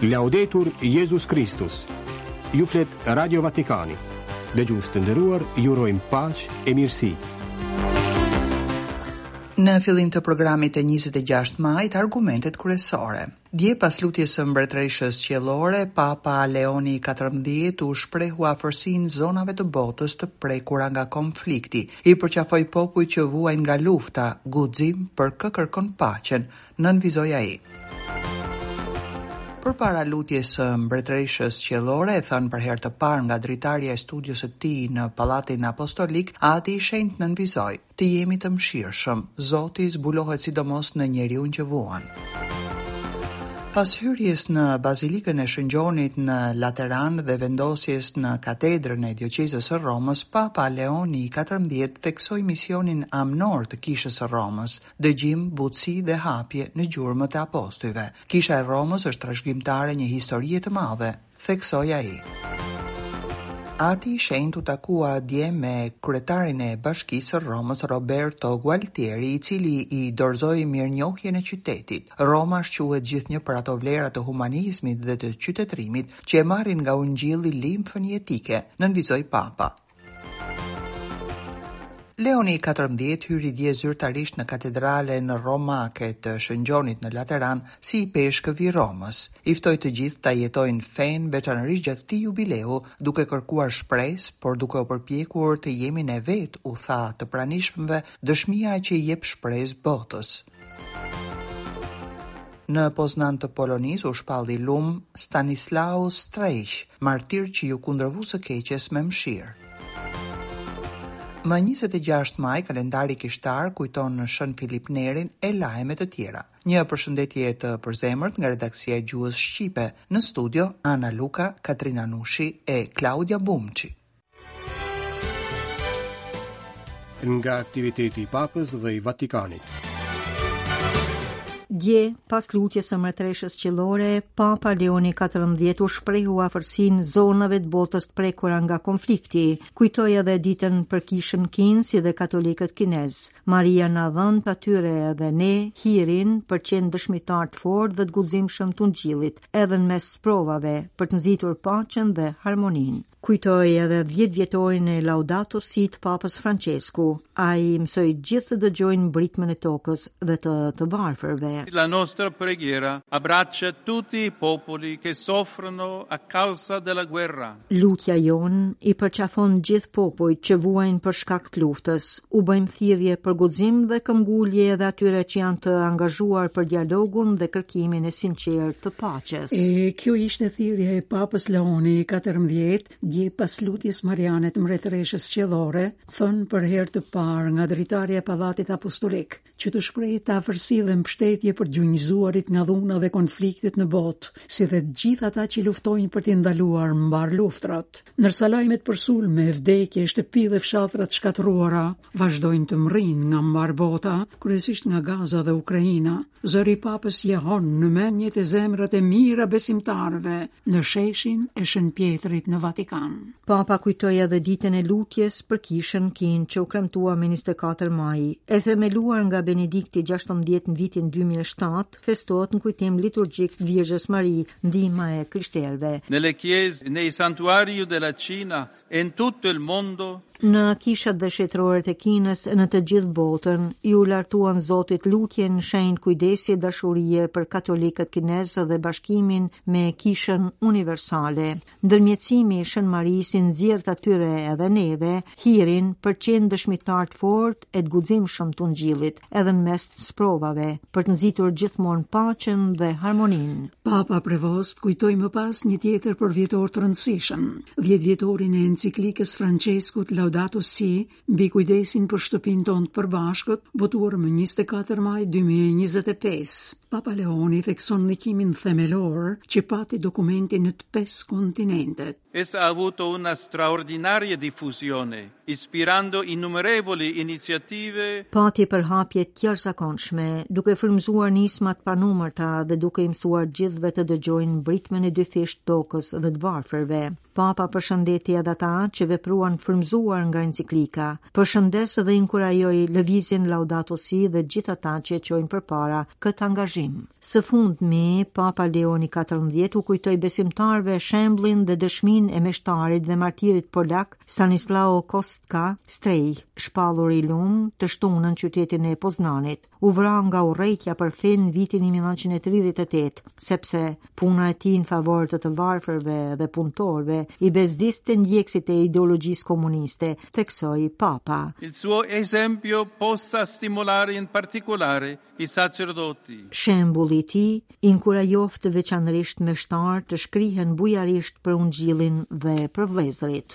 Laudetur Jesus Christus. Ju flet Radio Vatikani. Dëgjues të nderuar, ju urojmë paqë e mirësi. Në fillim të programit e 26 majit, argumentet kryesore. Dje pas lutjes së mbretëreshës qiellore, Papa Leoni XIV u shprehu afërsinë zonave të botës të prekura nga konflikti. I përqafoi popujt që vuajnë nga lufta, guxim për kë kërkon paqen, nënvizoi ai. Përpara lutjes së mbretëreshës qiellore, e thënë për herë të parë nga dritarja e studios së tij në Pallatin Apostolik, Ati i Shenjtë nënvizoi: "Të jemi të mëshirshëm, Zoti zbulohet sidomos në njeriun që vuan." Pas hyrjes në Bazilikën e Shëngjonit në Lateran dhe vendosjes në katedrën e Dioqezës së Romës, Papa Leoni XIV theksoi misionin amnor të Kishës së Romës, dëgjim, butësi dhe hapje në gjurmët e apostujve. Kisha e Romës është trashëgimtare një historie të madhe, theksoi ai. Ati i Shenjtë u takua dje me kryetarin e Bashkisë së Romës Roberto Gualtieri, i cili i dorëzoi mirënjohjen e qytetit. Roma shquhet gjithnjë për ato vlera të humanizmit dhe të qytetërimit që e marrin nga ungjilli limfën jetike, nënvizoi Papa. Leoni XIV hyri dje zyrtarisht në katedralen romake të Shëngjonit në Lateran si i peshkëvi Romës. I ftoi të gjithë ta jetojnë fen veçanërisht gjatë këtij jubileu, duke kërkuar shpresë, por duke u përpjekur të jemi ne vetë, u tha të pranishmëve, dëshmia që i jep shpresë botës. Në Poznan të Polonisë u shpalli lum Stanislaw Strejch, martir që ju kundërvu së keqes me mëshirë. Më 26 maj, kalendari kishtar kujton në Shën Filip Nerin e lajme të tjera. Një përshëndetje të përzemërt nga redaksia e Gjuhës Shqipe, në studio Ana Luka, Katrina Nushi e Claudia Bumçi. Nga aktiviteti i Papës dhe i Vatikanit. Dje, pas lutjes së mbretëreshës qiellore, Papa Leoni XIV u shprehu afërsinë zonave të botës të prekura nga konflikti. Kujtoi edhe ditën për Kishën Kin si dhe katolikët kinez. Maria na dhënë atyre edhe ne hirin për qenë dëshmitar të fortë dhe të guximshëm të ungjillit, edhe në mes provave, për të nxitur paqen dhe harmoninë. Kujtoi edhe 10 vjetorin e Laudato Si të Papës Francesku. Ai mësoi gjithë të dëgjojnë mbritmën e tokës dhe të varfërve. La nostra preghiera abbraccia tutti i popoli che soffrono a causa della guerra. Lutja jon i përqafon gjithë popujt që vuajnë për shkak të luftës. U bëjmë thirrje për guxim dhe këmbgulje edhe atyre që janë të angazhuar për dialogun dhe kërkimin e sinqertë të paqes. Kjo ishte thirrja e Papës Leoni XIV dje pas lutjes mariane të mbretëreshës qiellore, thënë për herë të parë nga dritarja e Pallatit Apostolik, që të shprehë të afërsi dhe mbështetje për gjunjëzuarit nga dhuna dhe konfliktet në botë, si dhe gjithë ata që luftojnë për t'i ndaluar mbar luftrat. Ndërsa lajmet për sulme, vdekje, shtëpi dhe fshatrat shkatruara vazhdojnë të mrinë nga mbar bota, kryesisht nga Gaza dhe Ukraina, zëri Papës jehon në mendjet e zemrat e mira besimtarëve në sheshin e Shën Pjetrit në Vatikan. Papa kujtoi edhe ditën e lutjes për Kishën Kin që u kremtua me 24 maj. E themeluar nga Benedikti 16 në vitin 2007, festohet në kujtim liturgjik të Virgjës Mari, ndihma e krishterëve. Nelle chiese, nei santuari della Cina e in tutto il mondo. Në kishat dhe shetërore të Kinës në të gjithë botën, ju lartuan Zotit lutjen, shenjë kujdesje, dashurie për katolikët kinezë dhe bashkimin me Kishën universale. Ndërmjetësimi i Shën Marisë nxjerr atyre edhe neve hirin për qenë dëshmitar të fortë e të guximshëm të ungjillit, edhe në mes të sprovave, për të nxitur gjithmonë paqen dhe harmoninë. Papa Prevost kujtoi më pas një tjetër përvjetor të rëndësishëm, 10 vjetorin e enciklikës Franceskut Laudato Si, mbi kujdesin për shtëpinë tonë të përbashkët, votuar më 24 maj 2025. Papa Leoni thekson ndikimin themelor që pati dokumenti në të 5 kontinentet. Essa ha avuto una straordinaria diffusione, ispirando innumerevoli iniziative. Pati përhapje të jashtëzakonshme, duke frymëzuar nisma të panumërta dhe duke i mësuar gjithëve të dëgjojnë mbritmen e dyfisht tokës dhe të varfërve. Papa përshëndeti edhe ata që vepruan frymëzuar nga enciklika. Përshëndes dhe inkurajoi lëvizjen Laudato Si dhe gjithë ata që çojnë përpara këtë angazhim. Së fundmi, Papa Leoni XIV u kujtoi besimtarëve shembullin dhe dëshminë e meshtarit dhe martirit polak Stanislao Kostka Strej, shpallur i lum të shtunën qytetin e Poznanit. U vra nga urrejtja për fe në vitin 1938, sepse puna e tij në favor të varfërve dhe punëtorëve i bezdiste ndjekësit e ideologjisë komuniste, theksoi Papa. Il suo esempio possa stimolare in particolare i sacerdoti. Shembulli i tij inkurajoft veçanërisht meshtar të shkrihen bujarisht për ungjillin dhe për vëllezërit.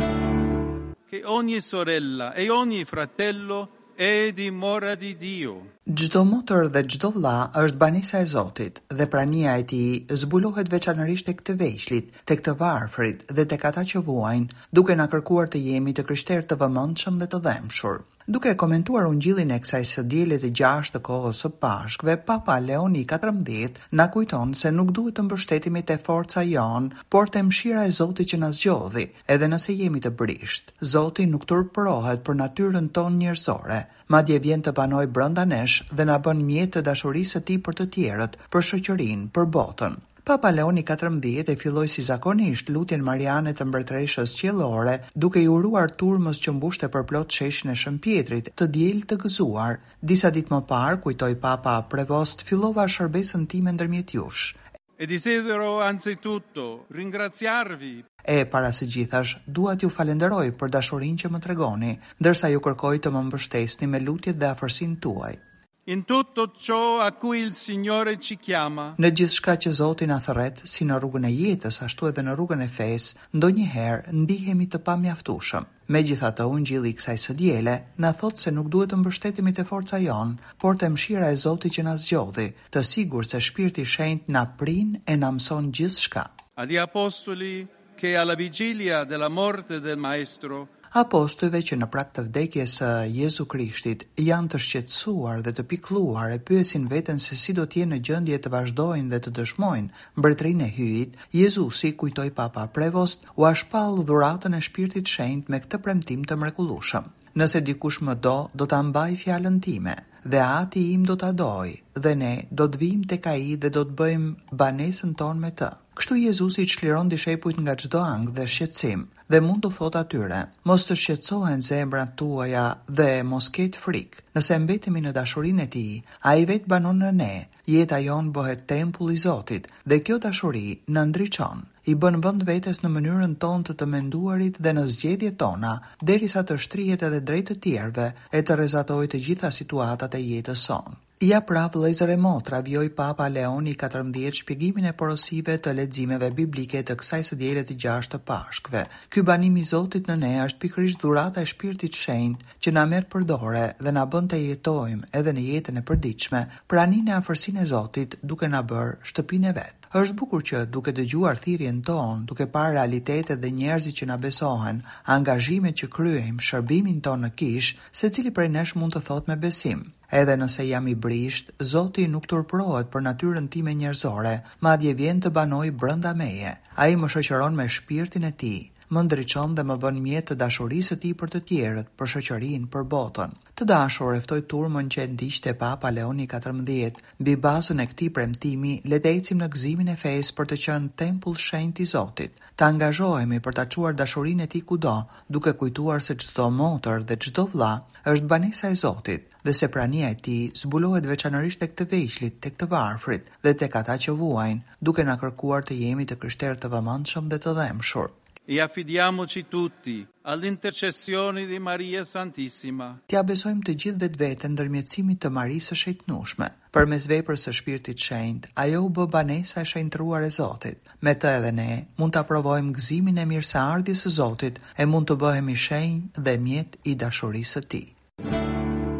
Che ogni sorella e ogni fratello è dimora di Dio. Çdo motër dhe çdo vëlla është banesa e Zotit dhe prania e tij zbulohet veçanërisht tek të veçlit, tek të varfrit dhe tek ata që vuajnë, duke na kërkuar të jemi të krishterë të vëmendshëm dhe të dhemshur. Duke komentuar ungjillin e kësaj së diellit të 6 të kohës së Pashkëve, Papa Leoni XIV na kujton se nuk duhet të mbështetemi te forca jon, por te mëshira e Zotit që na zgjodhi, edhe nëse jemi të brisht. Zoti nuk turpërohet për natyrën tonë njerëzore, madje vjen të banojë brenda nesh dhe na bën mjet të dashurisë së tij për të tjerët, për shoqërinë, për botën. Papa Leoni XIV e filloi si zakonisht lutjen mariane të mbretëreshës qiellore, duke i uruar turmës që mbushte përplot sheshin e Shëmpjetrit, të diel të gëzuar. Disa ditë më parë, kujtoi Papa Prevost, fillova shërbesën time ndërmjet jush. E desidero anzitutto ringraziarvi. Para së gjithash, dua t'ju falenderoj për dashurinë që më tregoni, ndërsa ju kërkoj të më mbështesni me lutjet dhe afërsinë tuaj. In tutto ciò a cui il Signore ci chiama. Në gjithçka që Zoti na thërret, si në rrugën e jetës, ashtu edhe në rrugën e fesë, ndonjëherë ndihemi të pamjaftueshëm. Megjithatë, ungjilli i kësaj së diele na thot se nuk duhet të mbështetemi te forca jon, por te mëshira e Zotit që na zgjodhi, të sigurt se Shpirti i Shenjtë na prin e na mëson gjithçka. Agli apostoli che alla vigilia della morte del Maestro Apostujve që në prag të vdekjes së Jezu Krishtit janë të shqetësuar dhe të pikëlluar e pyesin veten se si do të jenë në gjendje të vazhdojnë dhe të dëshmojnë mbretërinë e hyjit, Jezusi, kujtoi Papa Prevost, u shpall dhuratën e Shpirtit Shenjtë me këtë premtim të mrekullueshëm. Nëse dikush më do ta mbaj fjalën time, dhe Ati im do ta doj, dhe ne do të vijmë tek ai dhe do të bëjmë banesën tonë me të. Kështu Jezusi çliron dishepujt nga çdo ankth dhe shqetësim, dhe mund të thotë atyre: mos të shqetësohen zemrat tuaja dhe mos ketë frikë. Nëse mbetemi në dashurinë e Tij, ai vetë banon në ne. Jeta jon bëhet tempull i Zotit dhe kjo dashuri na ndriçon, i bën vend vetes në mënyrën tonë të menduarit dhe në zgjedhjet tona, derisa të shtrihet edhe drejt të tjerëve e të rrezatojë të gjitha situatat e jetës sonë. Ja pra, vëllezër e motra, vjoi Papa Leoni XIV shpjegimin e porosive të leximeve biblike të kësaj së diele të 6 të Pashkëve. Ky banim i Zotit në ne është pikërisht dhurata e Shpirtit Shenjtë që na merr përdore dhe na bën të jetojmë edhe në jetën e përditshme praninë e afërsinë e Zotit, duke na bërë shtëpinë e vet. Është bukur që duke dëgjuar thirrjen tonë, duke parë realitetet dhe njerëzit që na besohen, angazhimet që kryejmë, shërbimin tonë në kish, secili prej nesh mund të thotë me besim: edhe nëse jam i brisht, Zoti nuk turpërohet për natyrën time njerëzore, madje vjen të banojë brenda meje. Ai më shoqëron me shpirtin e Tij, më ndriçon dhe më bën mjet të dashurisë së Tij për të tjerët, për shoqërinë, për botën. Të dashur, e ftoi turmën që e ndiqte Papa Leoni XIV, mbi bazën e këtij premtimi, le të ecim në gëzimin e fesë për të qenë tempull shenjtë i Zotit. Të angazhohemi për ta çuar dashurinë e Tij kudo, duke kujtuar se çdo motër dhe çdo vëlla është banesa e Zotit, dhe se prania e Tij zbulohet veçanërisht tek të veçlit, tek të varfrit dhe tek ata që vuajnë, duke na kërkuar të jemi të krishterë të vëmendshëm dhe të dhemshur. E affidiamoci tutti all'intercessione di Maria Santissima. T'ia besojmë të gjithë vetveten ndërmjetësimit të Marisë së Shejtnueshme. Përmes veprës së Shpirtit Shenjtë, ajo u bë banesa e shenjtruar e Zotit. Me të edhe ne mund ta provojmë gëzimin e mirëseardhjes së Zotit e mund të bëhemi shenjë dhe mjet i dashurisë së Tij.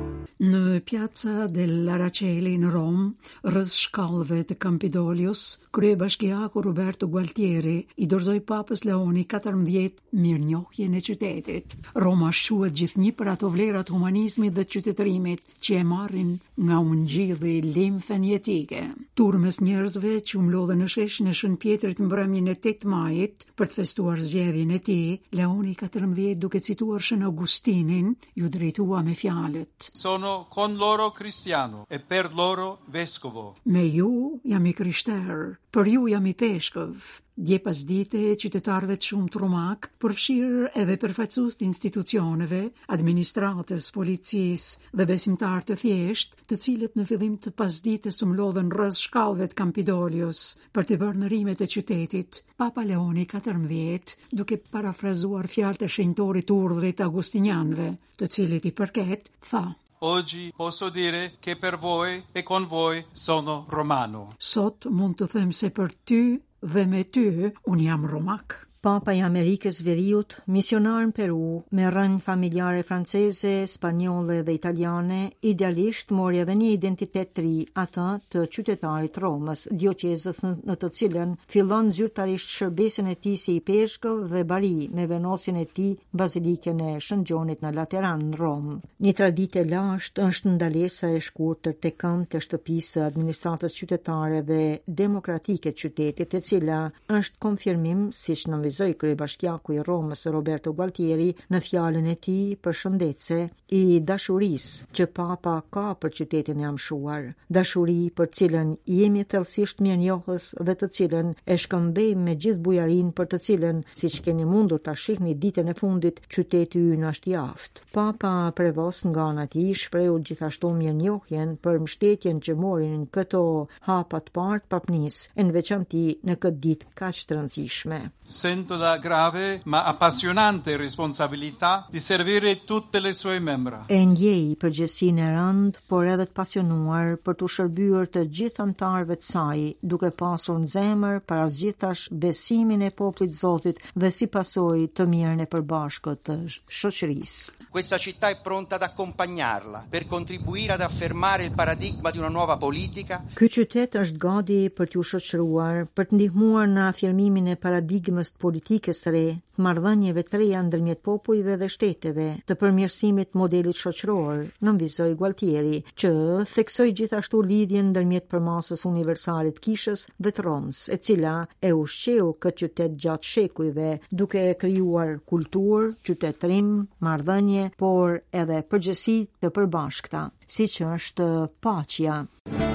Në Piazza dell'Araceli në Rom, rreth shkallëve të Campidolios, kryebashkiaku Roberto Gualtieri i dorëzoi Papës Leoni XIV mirënjohjen e qytetit. Roma shquhet gjithnjë për ato vlerat humanizmit dhe qytetërimit që e marrin nga ungjilli limfen jetike. Turmes njerëzve që u mlodhen në shesh në Shën Pjetrit mbrëmjen e 8 majit për të festuar zgjedhjen e tij, Leoni XIV duke cituar Shën Augustinin, ju drejtua me fjalët: Sono con loro cristiano e per loro vescovo. Me ju jam i krishter, për ju jam i peshkëv. Dje pas dite, qytetarëve të shumtë romak, përfshirë edhe përfaqësues të institucioneve, administratës, policisë dhe besimtarë të thjesht, të cilët në fillim të pasdites u mlodhen rreth shkallëve të Campidolios për të bërë ndërimet e qytetit, Papa Leoni XIV, duke parafrazuar fjalët e shenjtorit urdhrit agustinianëve, të cilit i përket, tha: Oggi posso dire che per voi e con voi sono romano. Sot mund të them se për ty dhe me ty unë jam romak. Papa i Amerikës Veriut, misionar në Peru, me rënjë familjare franceze, spanjolle dhe italiane, idealisht mori edhe një identitet të ri, atë të qytetarit Romës, dioqezës në të cilën fillon zyrtarisht shërbesin e tij si i peshkëv dhe bari me venosjen e tij bazilikën e Shën Gjonit në Lateran në Rom. Një traditë e lashtë është ndalesa e shkurtër tek këmbët e shtëpisë së administratës qytetare dhe demokratike të qytetit, e cila është konfirmim, siç në kryebashkiaku i Romës Roberto Gualtieri në fjalën e tij përshëndetse i dashurisë që Papa ka për qytetin e amshuar, dashuri për cilën jemi thellësisht mirënjohës dhe të cilën e shkëmbejmë me gjithë bujarinë, për të cilën, siç keni mundur ta shihni ditën e fundit, qyteti ynë është i aftë. Papa Prevos nga ana e tij shprehu gjithashtu mirënjohjen për mbështetjen që morin këto hapa të parë të papnisë, në veçanti në këtë ditë kaq të rëndësishme. Sento la grave ma appassionante responsabilità di servire tutte le sue membra. E ndjej përgjegjësinë e rëndë, por edhe të pasionuar për të shërbyer të gjithë anëtarëve të saj, duke pasur në zemër parazgjithash besimin e popullit të Zotit dhe si pasojë të mirën e përbashkët të shoqërisë. Questa città è pronta ad accompagnarla per contribuire ad affermare il paradigma di una nuova politica. Ky qytet është gati për t'ju shoqëruar, për të ndihmuar në afirmimin e paradigmës politikës së re, të marrëdhënieve të reja ndërmjet popujve dhe shteteve, të përmirësimit modelit shoqëror, nënvizoi Gualtieri, që theksoi gjithashtu lidhjen ndërmjet përmasës universale të Kishës dhe të Romës, e cila e ushqeu këtë qytet gjatë shekujve, duke krijuar kulturë, qytetërim, marrëdhënie, por edhe përgjegjësi të përbashkëta, siç është paqja.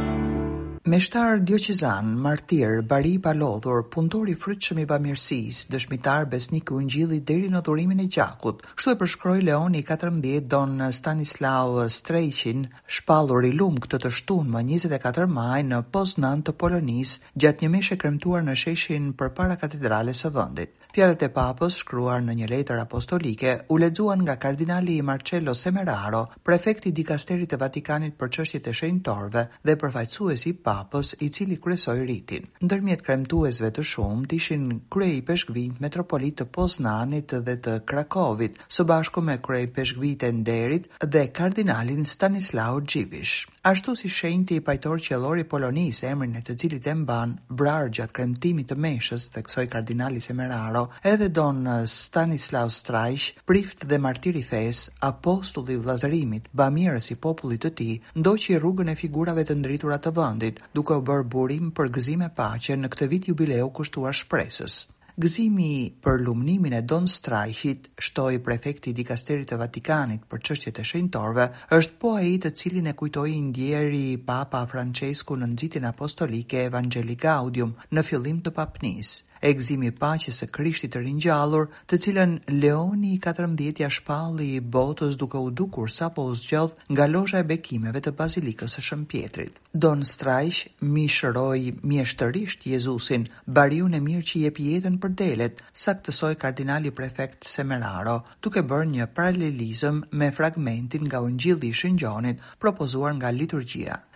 Meshtar dioqezan, martir, bari i palodhur, punëtor i frytshëm i bamirësisë, dëshmitar besnik i Ungjillit deri në dhurimin e gjakut. Kështu e përshkroi Leoni XIV Don Stanislaw Strejqin, shpallur i lumt këtë të shtunë më 24 maj në Poznan të Polonisë, gjatë një meshe kremtuar në sheshin përpara katedrales së vendit. Fjalët e Papës, shkruar në një letër apostolike, u lexuan nga kardinali Marcello Semeraro, prefekti i dikasterit të Vatikanit për çështjet e shenjtorëve dhe përfaqësuesi i Papës, i cili kryesoi ritin. Ndërmjet kremtuesve të shumt ishin kryei peshkvit metropolit të Poznanit dhe të Krakovit, së bashku me kryei peshkvit e Nderit dhe kardinalin Stanislaw Dziwisz. Ashtu si shenjti i pajtor qellor i Polonisë, emrin e të cilit e mban vrar gjatë kremtimit të meshës, theksoi kardinali Semeraro, edhe Don Stanislaw Strajq, prift dhe martir i fesë, apostulli i vllazërimit, bamirës i popullit të tij, ndoqi rrugën e figurave të ndritura të vendit, duke u bërë burim për gëzim e paqe në këtë vit jubileu kushtuar shpresës. Gëzimi për lumnimin e Don Strajqit, shtoi prefekti i dikasterit të Vatikanit për çështjet e shenjtorëve, është po ai të cilin e kujtoi ndjeri Papa Francesku në nxitjen apostolike Evangelii Gaudium në fillim të papnisë. E gëzimi i paqes së Krishtit të ringjallur, të cilën Leoni XIV ja shpalli botës duke u dukur sapo u zgjodh nga lozha e bekimeve të bazilikës së Shën Pjetrit. Don Strajq mishëroi mjeshtërisht Jezusin, bariun e mirë që jep jetën për delet, saktësoi kardinali prefekt Semeraro, duke bërë një paralelizëm me fragmentin nga Ungjilli i Shën Gjonit propozuar nga liturgjia.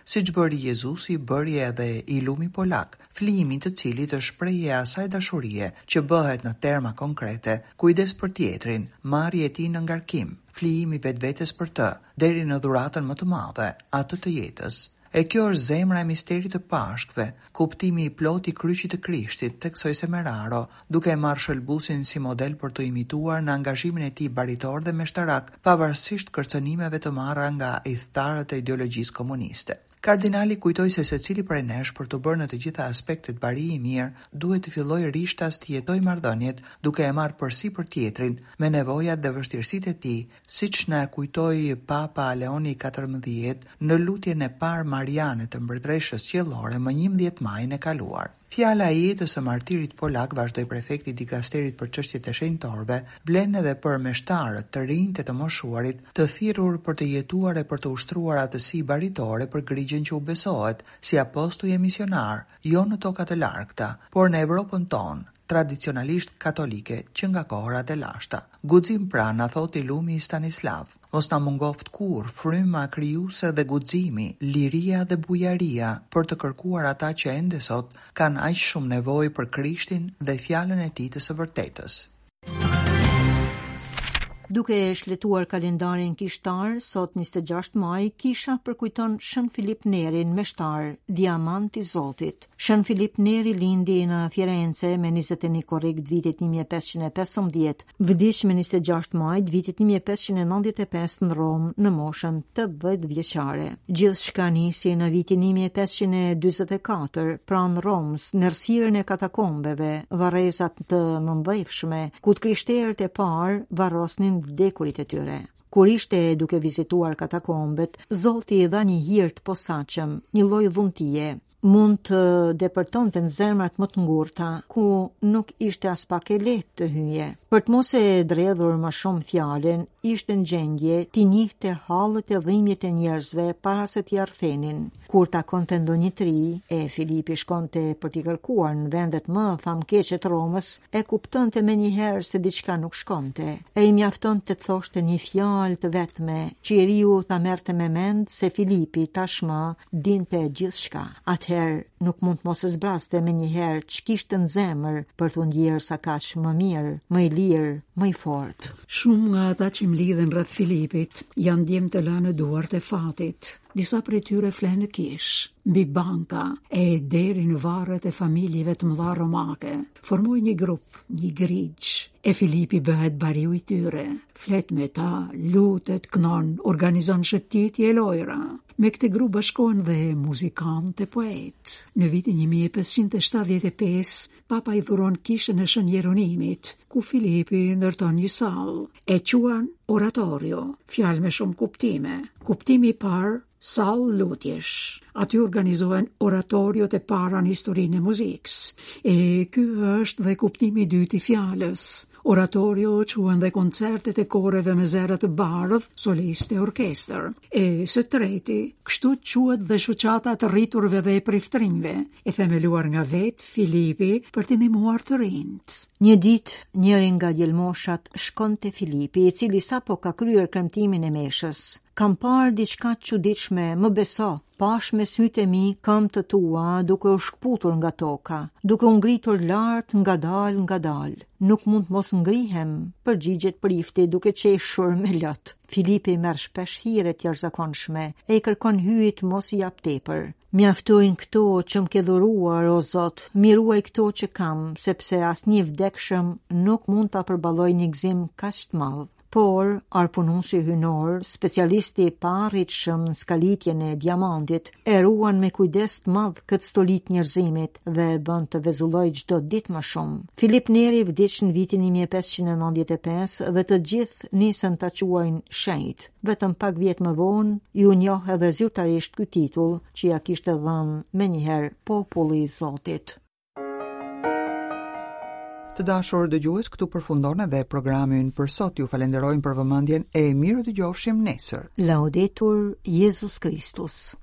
Siç bëri Jezusi, bëri edhe i lumi polak, flijimi të cilit është shprehje e asaj dashurie që bëhet në terma konkrete, kujdes për tjetrin, marrje e tij në ngarkim, flijimi vetvetes për të, deri në dhuratën më të madhe, atë të jetës. E kjo është zemra e misterit të Pashkëve, kuptimi i plotë i kryqit të Krishtit, theksoi Semeraro, duke e marrë shëlbusin si model për të imituar në angazhimin e tij baritor dhe meshtarak, pavarësisht kërcënimeve të marra nga idhëtarët e ideologjisë komuniste. Kardinali kujtoi se secili prej nesh për të bërë në të gjitha aspektet bari i mirë, duhet të fillojë rishtas të jetojë marrëdhëniet duke e marrë përsipër tjetrin me nevojat dhe vështirësitë e tij, siç na kujtoi Papa Leoni XIV në lutjen e parë mariane të mbretëreshës qiellore më 11 majin e kaluar. Fjala e jetës së martirit polak, vazhdoi prefekti i dikasterit për çështjet e shenjtorëve, blen edhe për meshtarët të rinj të moshuarit, të thirrur për të jetuar e për të ushtruar atësi baritore për grigjen që u besohet, si apostull e misionar, jo në tokat e largta, por në Evropën tonë, tradicionalisht katolike, që nga kohërat e lashta. Guxim pra, na thot i lumi i Stanislav, mos na mungoft kur fryma krijuese dhe guximi, liria dhe bujaria për të kërkuar ata që ende sot kanë aq shumë nevojë për Krishtin dhe fjalën e tij të së vërtetës. Duke e shletuar kalendarin kishtar, sot 26 maj, kisha përkujton Shën Filip Nerin, meshtar, diamant i Zotit. Shën Filip Neri lindi në Firenze me 21 korrik vitit 1515, vdiq me 26 maj vitit 1595 në Rom në moshën 80 vjeçare. Gjithçka nisi në vitin 1544 pranë Romës, në errësirën e katakombeve, varrezat të nëndhefshme, ku të krishterët e parë varrosnin vdekurit e tyre. Kur ishte duke vizituar katakombet, Zoti i dha një hirt posaçëm, një lloj dhuntie. Mund të depërtonte në zemrat më të ngurta, ku nuk ishte as pak e lehtë të hyje. Për të mos e dredhur më shumë fjalën, ishte në gjendje t'i njihte hallët e dhimbjet e njerëzve para se t'i arthenin. Kur takonte ndonjë tri, e Filipi shkonte për t'i kërkuar në vendet më famkeqe të Romës, e kuptonte menjëherë se diçka nuk shkonte. E i mjaftonte të thoshte një fjalë të vetme, që njeriu ta merrte me mend se Filipi tashmë dinte gjithçka. Atëherë nuk mund mos e zbraste menjëherë ç'kishte në zemër për t'u ndjerë sa kaq më mirë, më i lirë, më i fortë. Shumë nga ata që mlidhen rreth Filipit janë djem të lënë duart e fatit. Disa prej tyre flenë në kish, mbi banka e deri në varret e familjeve të mëdha romake. Formoi një grup, një grigj, e Filipi bëhet bariu i tyre. Flet me ta, lutet, kënon, organizon shëtitje e lojra. Me këtë grup bashkohen dhe muzikant e poet. Në vitin 1575, Papa i dhuron kishën e Shën Jeronimit, ku Filipi ndërton një sallë, e quan oratorio, fjalë me shumë kuptime. Kuptimi i parë, sallë lutjesh. Aty organizohen oratoriot e para në historinë e muzikës. E ky është dhe kuptimi i dytë i fjalës. Oratorio quhen dhe koncertet e koreve me zera të bardh, solistë e orkestër. E së treti, kështu quhet dhe shoqata të rriturve dhe e priftrinjve, e themeluar nga vet Filipi për t'i ndihmuar të rinjt. Një ditë, njëri nga djelmoshat shkon te Filipi, i cili sapo ka kryer kremtimin e meshës. Kam parë diçka të çuditshme, më beso. Pash me sytë e mi këmbët të tua duke u shkputur nga toka, duke u ngritur lart ngadal. Nuk mund mos ngrihem, përgjigjet prifti duke qeshur me lot. Filipi merr shpesh hire të jashtëzakonshme e i kërkon hyjit mos i jap tepër. Mjaftojnë këto që më ke dhuruar, o Zot, miruaj këto që kam, sepse asnjë vdekshëm nuk mund ta përballojë një gëzim kaq të madh. Por, arpunuesi hynor, specialisti i parritshëm në skalitjen e diamantit, e ruan me kujdes të madh këtë stolit njerëzimit dhe e bën të vezullojë çdo ditë më shumë. Filip Neri vdiq në vitin 1595 dhe të gjithë nisën ta quajnë shenjt. Vetëm pak vjet më vonë, ju njoh edhe zyrtarisht ky titull që ja kishte dhënë menjëherë populli i Zotit. Të dashur dëgjues, këtu përfundon edhe programin për sot. Ju falenderojmë për vëmendjen e mirë, dëgjofshim nesër. Laudetur Jesus Christus.